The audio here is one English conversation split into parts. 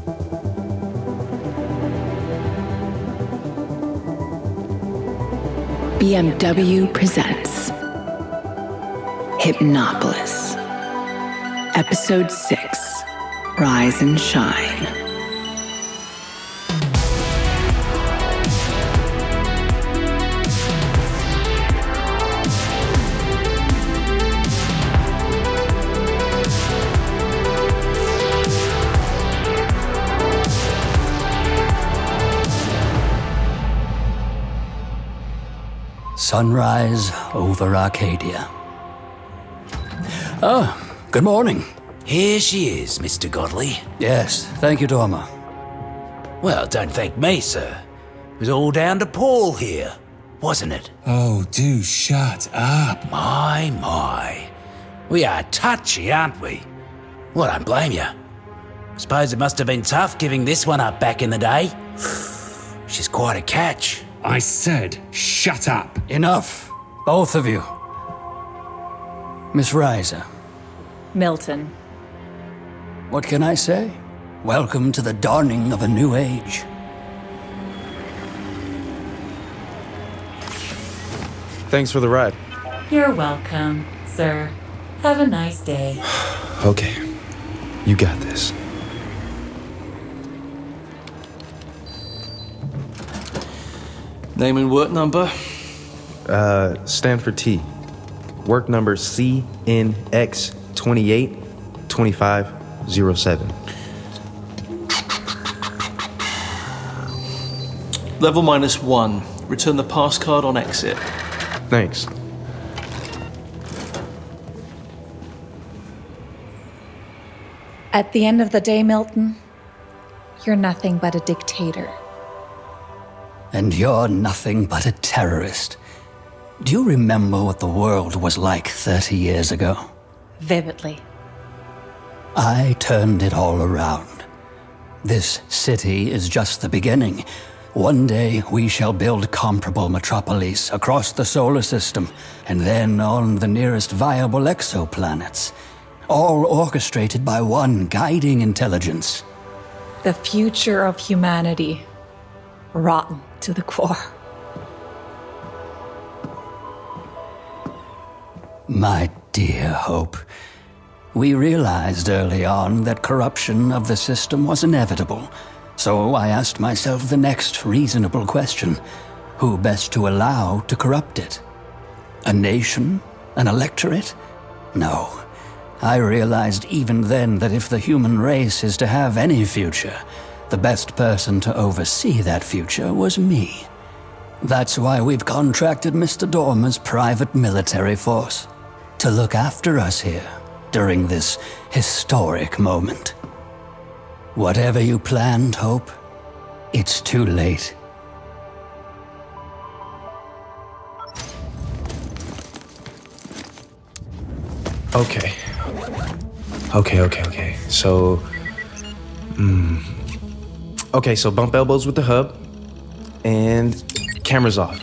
BMW presents Hypnopolis, Episode 6, Rise and Shine. Sunrise over Arcadia. Oh, good morning. Here she is, Mr. Godley. Yes, thank you, Dormer. Well, don't thank me, sir. It was all down to Paul here, wasn't it? Oh, do shut up. My. We are touchy, aren't we? Well, I don't blame you. I suppose it must have been tough giving this one up back in the day. She's quite a catch. I said, shut up. Enough, both of you. Miss Reiser. Milton. What can I say? Welcome to the dawning of a new age. Thanks for the ride. You're welcome, sir. Have a nice day. Okay, you got this. Name and work number? Stanford T. Work number CNX282507. Level -1. Return the pass card on exit. Thanks. At the end of the day, Milton, you're nothing but a dictator. And you're nothing but a terrorist. Do you remember what the world was like 30 years ago? Vividly. I turned it all around. This city is just the beginning. One day we shall build comparable metropolis across the solar system, and then on the nearest viable exoplanets, all orchestrated by one guiding intelligence. The future of humanity. Rotten to the core. My dear Hope, we realized early on that corruption of the system was inevitable, so I asked myself the next reasonable question: who best to allow to corrupt it? A nation? An electorate? No. I realized even then that if the human race is to have any future, the best person to oversee that future was me. That's why we've contracted Mr. Dormer's private military force to look after us here during this historic moment. Whatever you planned, Hope, it's too late. Okay. So bump elbows with the hub, and cameras off.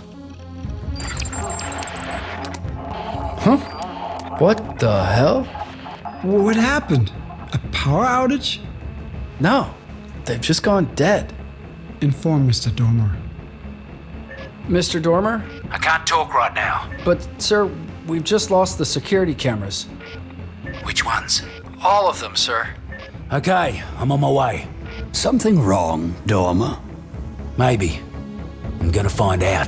Huh? What the hell? What happened? A power outage? No, they've just gone dead. Inform Mr. Dormer. Mr. Dormer? I can't talk right now. But, sir, we've just lost the security cameras. Which ones? All of them, sir. Okay, I'm on my way. Something wrong, Dormer? Maybe. I'm gonna find out.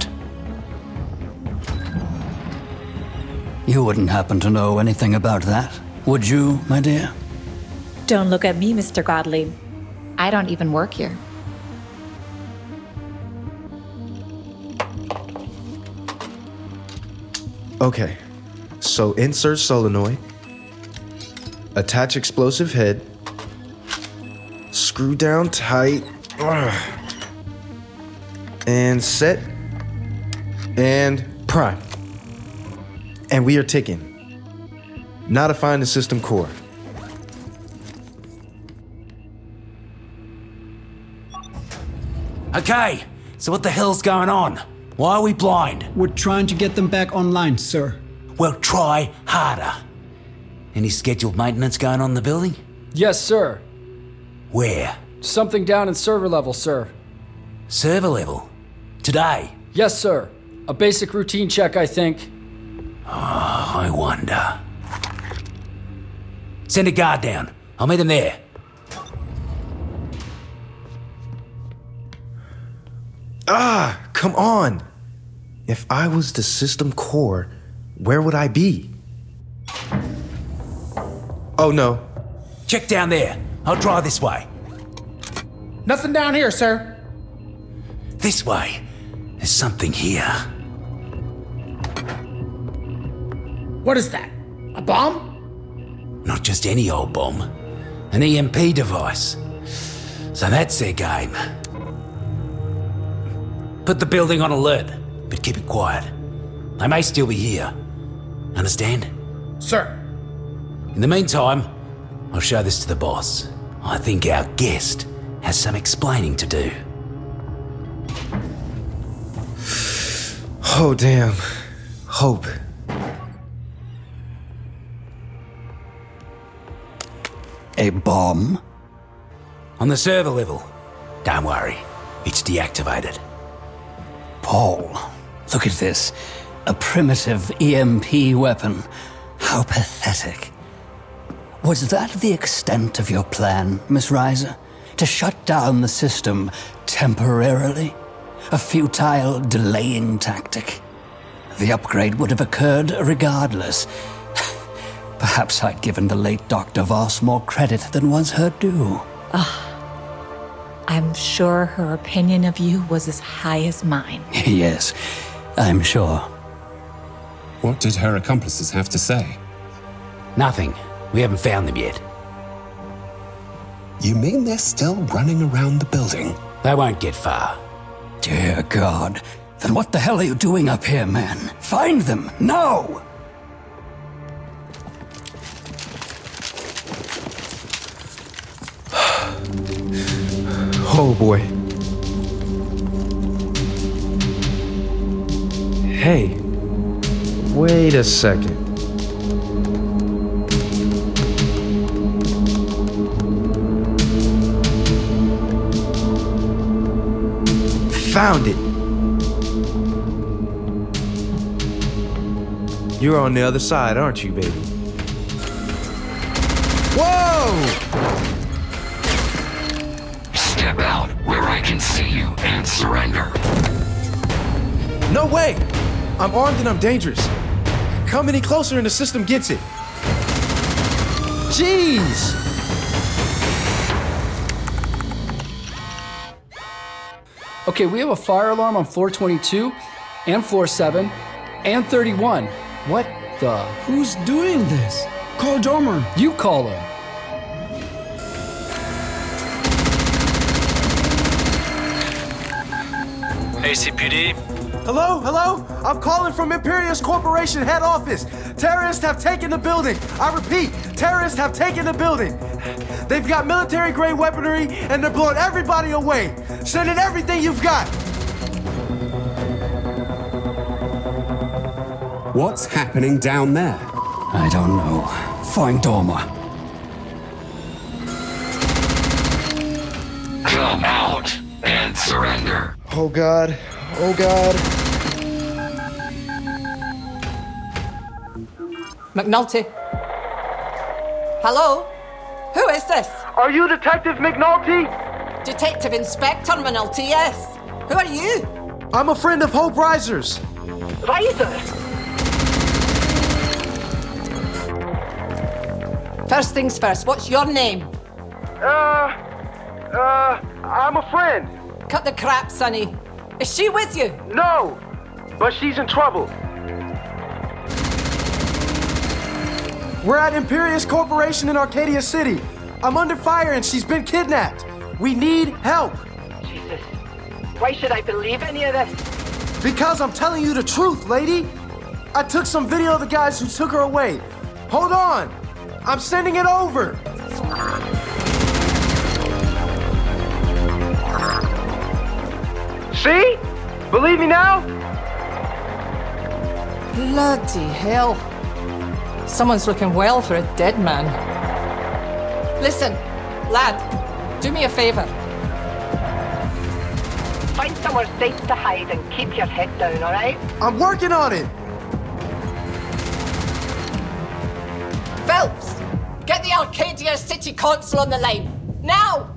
You wouldn't happen to know anything about that, would you, my dear? Don't look at me, Mr. Godley. I don't even work here. Okay, so insert solenoid, attach explosive head, screw down tight, and set, and prime. And we are ticking. Now to find the system core. Okay, so what the hell's going on? Why are we blind? We're trying to get them back online, sir. Well, try harder. Any scheduled maintenance going on in the building? Yes, sir. Where? Something down in server level, sir. Server level? Today? Yes, sir. A basic routine check, I think. Oh, I wonder. Send a guard down. I'll meet him there. Come on. If I was the system core, where would I be? Oh, no. Check down there. I'll drive this way. Nothing down here, sir. This way. There's something here. What is that? A bomb? Not just any old bomb. An EMP device. So that's their game. Put the building on alert, but keep it quiet. They may still be here. Understand? Sir. In the meantime, I'll show this to the boss. I think our guest has some explaining to do. Oh, damn. Hope. A bomb? On the server level. Don't worry, it's deactivated. Paul, look at this. A primitive EMP weapon. How pathetic. Was that the extent of your plan, Miss Reiser? To shut down the system temporarily? A futile delaying tactic? The upgrade would have occurred regardless. Perhaps I'd given the late Dr. Voss more credit than was her due. I'm sure her opinion of you was as high as mine. Yes, I'm sure. What did her accomplices have to say? Nothing. We haven't found them yet. You mean they're still running around the building? They won't get far. Dear God. Then what the hell are you doing up here, man? Find them, now! Oh, boy. Hey. Wait a second. Found it. You're on the other side, aren't you, baby? Whoa! Step out where I can see you and surrender. No way! I'm armed and I'm dangerous. Come any closer and the system gets it. Jeez! Okay, we have a fire alarm on floor 22, and floor 7, and 31. What the? Who's doing this? Call Dormer. You call him. ACPD? Hello? Hello? I'm calling from Imperius Corporation head office. Terrorists have taken the building. I repeat, terrorists have taken the building. They've got military-grade weaponry, and they're blowing everybody away. Send in everything you've got. What's happening down there? I don't know. Find Dormer. Come out and surrender. Oh, God. Oh, God. McNulty? Hello? Who is this? Are you Detective McNulty? Detective Inspector McNulty, yes. Who are you? I'm a friend of Hope Reiser's. Reiser? First things first, what's your name? I'm a friend. Cut the crap, Sonny. Is she with you? No, but she's in trouble. We're at Imperius Corporation in Arcadia City. I'm under fire and she's been kidnapped. We need help. Jesus. Why should I believe any of this? Because I'm telling you the truth, lady. I took some video of the guys who took her away. Hold on. I'm sending it over. See? Believe me now? Bloody hell. Someone's looking well for a dead man. Listen, lad, do me a favor. Find somewhere safe to hide and keep your head down, alright? I'm working on it! Phelps, get the Arcadia City Council on the line. Now!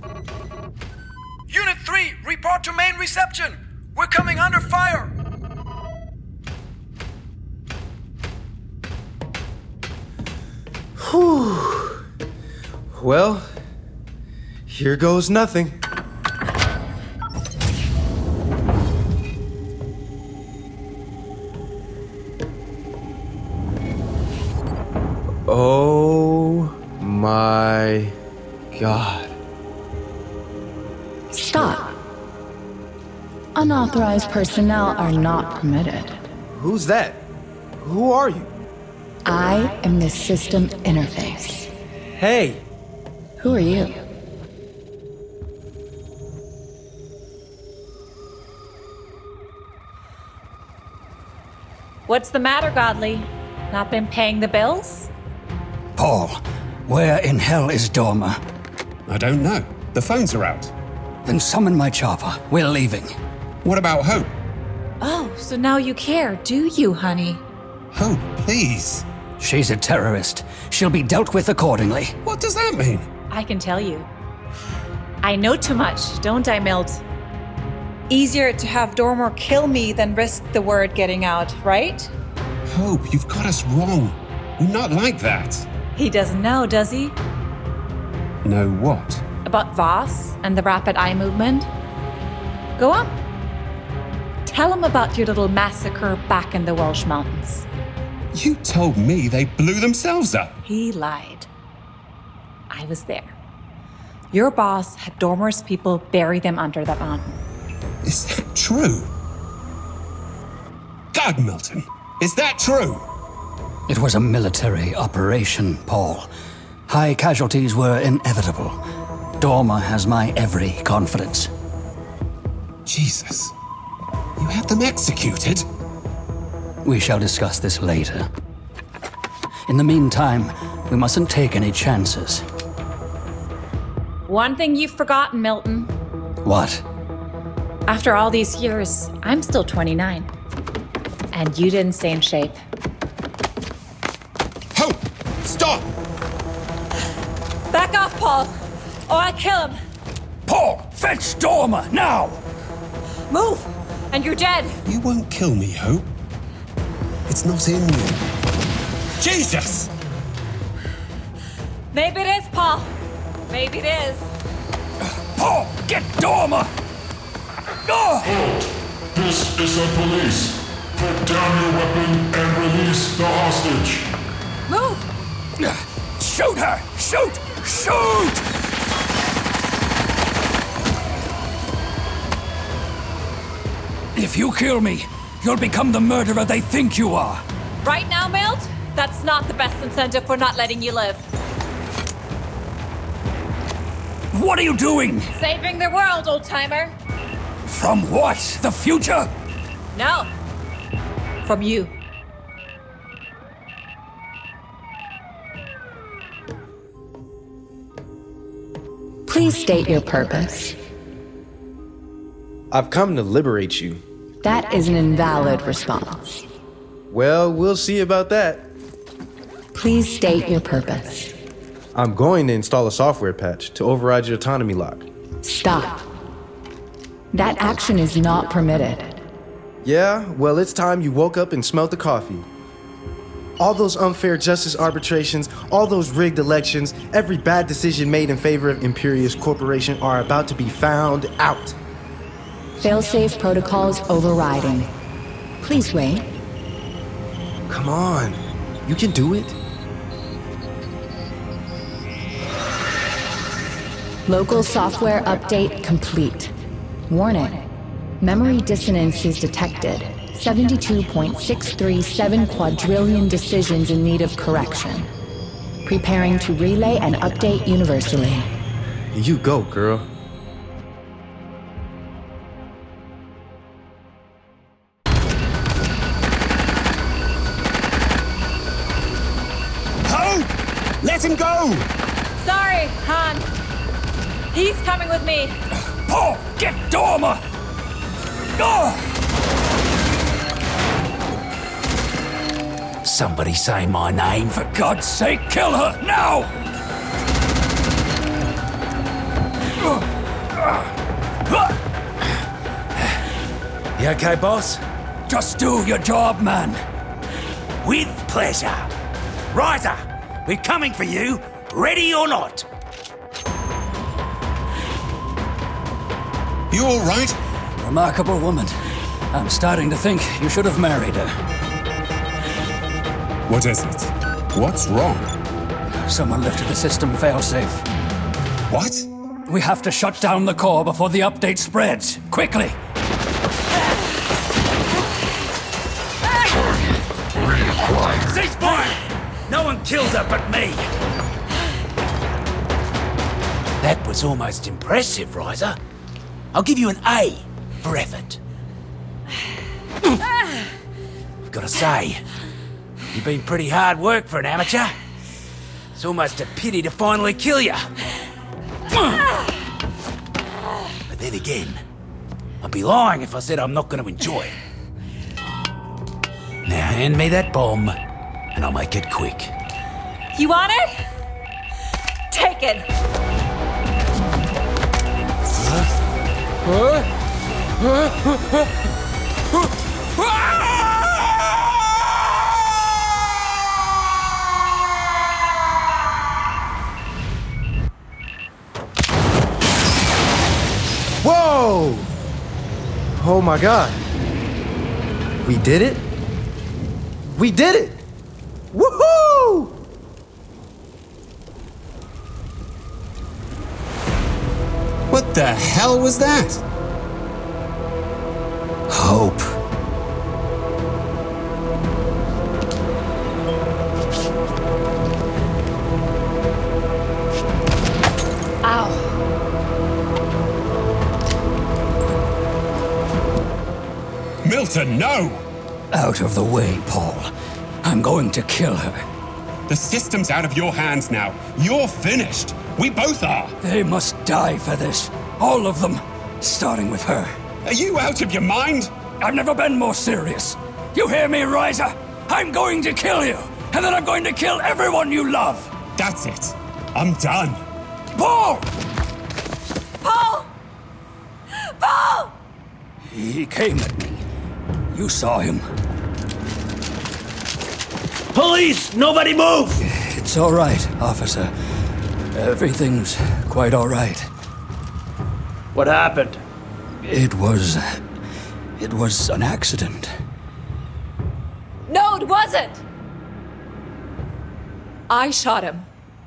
Unit 3, report to main reception. We're coming under fire. Whew. Well, here goes nothing. Oh my God. Stop. Unauthorized personnel are not permitted. Who's that? Who are you? I am the system interface. Hey. Who are you? What's the matter, Godly? Not been paying the bills? Paul, where in hell is Dorma? I don't know. The phones are out. Then summon my chopper. We're leaving. What about Hope? Oh, so now you care, do you, honey? Hope, please. She's a terrorist. She'll be dealt with accordingly. What does that mean? I can tell you. I know too much, don't I, Milt? Easier to have Dormer kill me than risk the word getting out, right? Hope, you've got us wrong. We're not like that. He doesn't know, does he? Know what? About Voss and the rapid eye movement? Go on. Tell him about your little massacre back in the Welsh Mountains. You told me they blew themselves up. He lied. I was there. Your boss had Dormer's people bury them under that mountain. Is that true? God, Milton, is that true? It was a military operation, Paul. High casualties were inevitable. Dorma has my every confidence. Jesus. You had them executed? We shall discuss this later. In the meantime, we mustn't take any chances. One thing you've forgotten, Milton. What? After all these years, I'm still 29. And you didn't stay in shape. Hope! Stop! Back off, Paul, or I'll kill him. Paul, fetch Dorma, now! Move, and you're dead. You won't kill me, Hope. It's not in you. Jesus! Maybe it is, Paul. Maybe it is. Paul, get Dorma! Halt! This is the police. Put down your weapon and release the hostage. Move! Shoot her! Shoot! Shoot! If you kill me, you'll become the murderer they think you are. Right now, Milt, that's not the best incentive for not letting you live. What are you doing? Saving the world, old-timer. From what? The future? No. From you. Please state your purpose. I've come to liberate you. That is an invalid response. Well, we'll see about that. Please state your purpose. I'm going to install a software patch to override your autonomy lock. Stop. That action is not permitted. Yeah, well, it's time you woke up and smelled the coffee. All those unfair justice arbitrations, all those rigged elections, every bad decision made in favor of Imperius Corporation are about to be found out. Failsafe protocols overriding. Please wait. Come on, you can do it. Local software update complete. Warning. Memory dissonance is detected. 72.637 quadrillion decisions in need of correction. Preparing to relay and update universally. You go, girl. Hope! Let him go! Sorry, Han. He's coming with me. Paul, get Dormer! Oh! Somebody say my name. For God's sake, kill her, now! You okay, boss? Just do your job, man. With pleasure. Ryza, we're coming for you, ready or not. You all right? Remarkable woman. I'm starting to think you should have married her. What is it? What's wrong? Someone lifted the system failsafe. What? We have to shut down the core before the update spreads. Quickly! Ceasefire! No one kills her but me! That was almost impressive, Ryza. I'll give you an A for effort. I've got to say, you've been pretty hard work for an amateur. It's almost a pity to finally kill you. But then again, I'd be lying if I said I'm not going to enjoy it. Now hand me that bomb, and I'll make it quick. You want it? Take it. Whoa! Oh my God. We did it? We did it! Woohoo! What the hell was that? Hope. Ow. Milton, no! Out of the way, Paul. I'm going to kill her. The system's out of your hands now. You're finished. We both are. They must die for this. All of them. Starting with her. Are you out of your mind? I've never been more serious. You hear me, Ryza? I'm going to kill you. And then I'm going to kill everyone you love. That's it. I'm done. Paul! Paul! Paul! He came at me. You saw him. Police! Nobody move! It's all right, officer. Everything's quite all right. What happened? It was an accident. No, it wasn't! I shot him.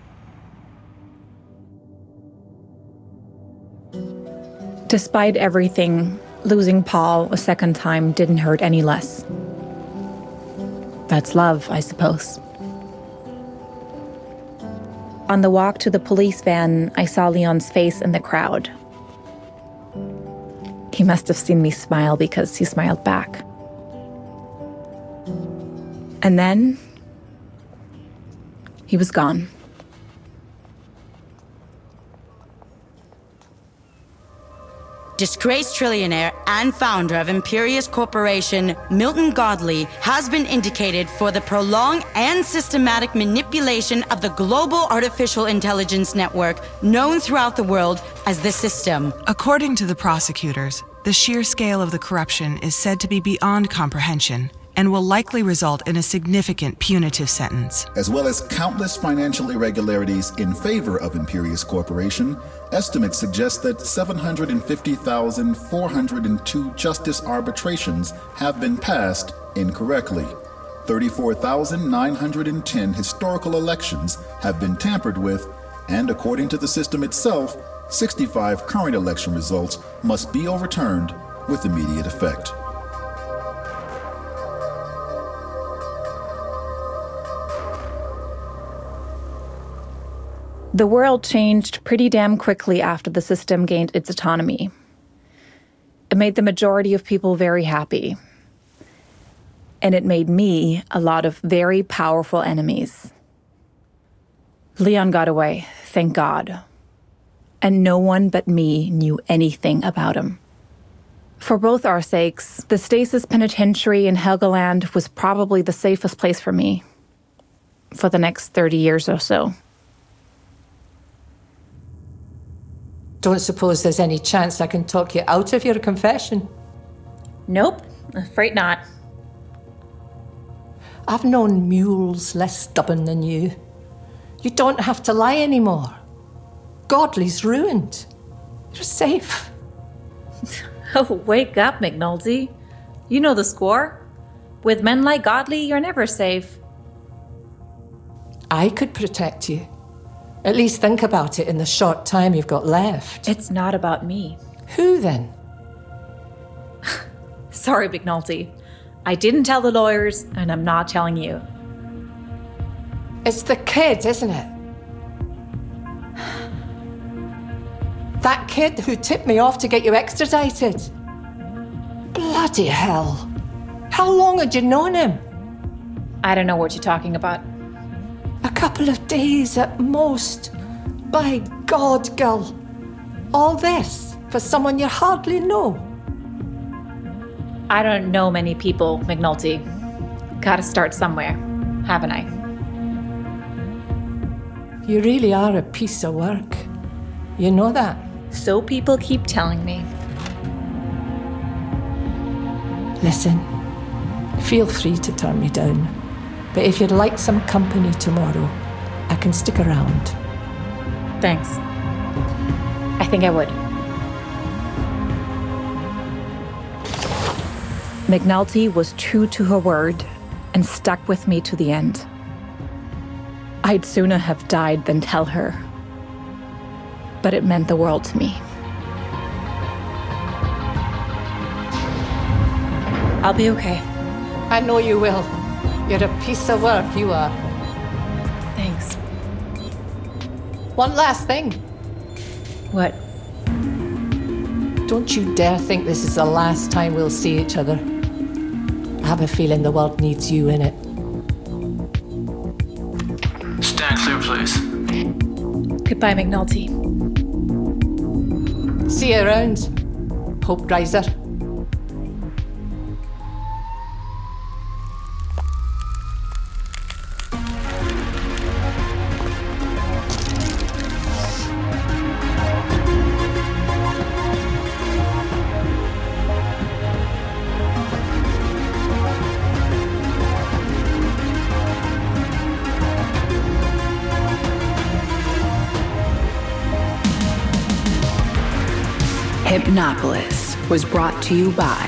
Despite everything, losing Paul a second time didn't hurt any less. That's love, I suppose. On the walk to the police van, I saw Leon's face in the crowd. He must have seen me smile because he smiled back. And then, he was gone. Disgraced trillionaire and founder of Imperius Corporation, Milton Godley, has been indicated for the prolonged and systematic manipulation of the global artificial intelligence network known throughout the world as the System. According to the prosecutors, the sheer scale of the corruption is said to be beyond comprehension and will likely result in a significant punitive sentence. As well as countless financial irregularities in favor of Imperius Corporation, estimates suggest that 750,402 justice arbitrations have been passed incorrectly. 34,910 historical elections have been tampered with, and according to the system itself, 65 current election results must be overturned with immediate effect. The world changed pretty damn quickly after the system gained its autonomy. It made the majority of people very happy. And it made me a lot of very powerful enemies. Leon got away, thank God. and no one but me knew anything about him. For both our sakes, the Stasis Penitentiary in Helgoland was probably the safest place for me for the next 30 years or so. Don't suppose there's any chance I can talk you out of your confession? Nope, afraid not. I've known mules less stubborn than you. You don't have to lie anymore. Godley's ruined. You're safe. Oh, wake up, McNulty. You know the score. With men like Godley, you're never safe. I could protect you. At least think about it in the short time you've got left. It's not about me. Who then? Sorry, McNulty. I didn't tell the lawyers, and I'm not telling you. It's the kid, isn't it? That kid who tipped me off to get you extradited. Bloody hell. How long had you known him? I don't know what you're talking about. A couple of days at most. By God, girl. All this for someone you hardly know. I don't know many people, McNulty. Gotta start somewhere, haven't I? You really are a piece of work. You know that? So people keep telling me. Listen, feel free to turn me down. But if you'd like some company tomorrow, I can stick around. Thanks. I think I would. McNulty was true to her word and stuck with me to the end. I'd sooner have died than tell her. But it meant the world to me. I'll be okay. I know you will. You're a piece of work, you are. Thanks. One last thing. What? Don't you dare think this is the last time we'll see each other. I have a feeling the world needs you in it. Stand clear, please. Goodbye, McNulty. See you around, Hope Riser. Hypnopolis was brought to you by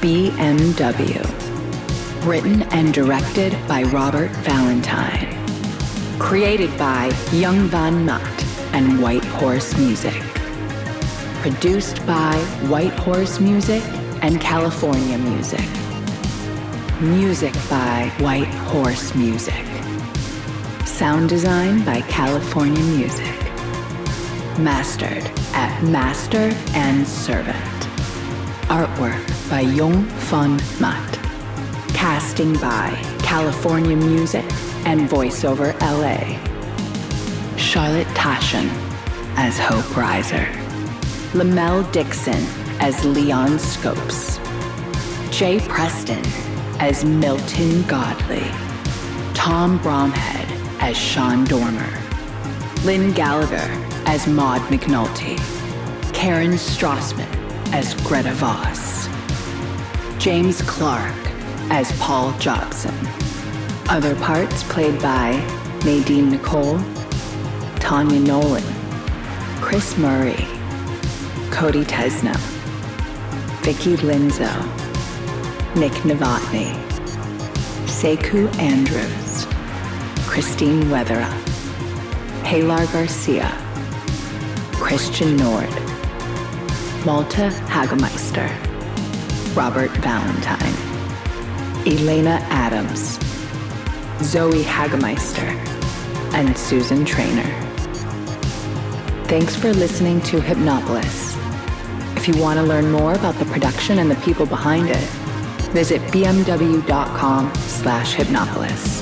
BMW. Written and directed by Robert Valentine. Created by Young Van Mutt and White Horse Music. Produced by White Horse Music and California Music. Music by White Horse Music. Sound design by California Music. Mastered at Master and Servant. Artwork by Young Van Mutt. Casting by California Music and VoiceOver LA. Charlotte Taschen as Hope Riser. Lamel Dixon as Leon Scopes. Jay Preston as Milton Godley. Tom Bromhead as Sean Dormer. Lynn Gallagher as Maud McNulty. Karen Strassman as Greta Voss. James Clark as Paul Jobson. Other parts played by Nadine Nicole, Tanya Nolan, Chris Murray, Cody Tesno, Vicky Linzo, Nick Novotny, Sekou Andrews, Christine Weatherup, Pilar Garcia, Christian Nord, Malta Hagemeister, Robert Valentine, Elena Adams, Zoe Hagemeister, and Susan Trainer. Thanks for listening to Hypnopolis. If you want to learn more about the production and the people behind it, visit bmw.com/hypnopolis.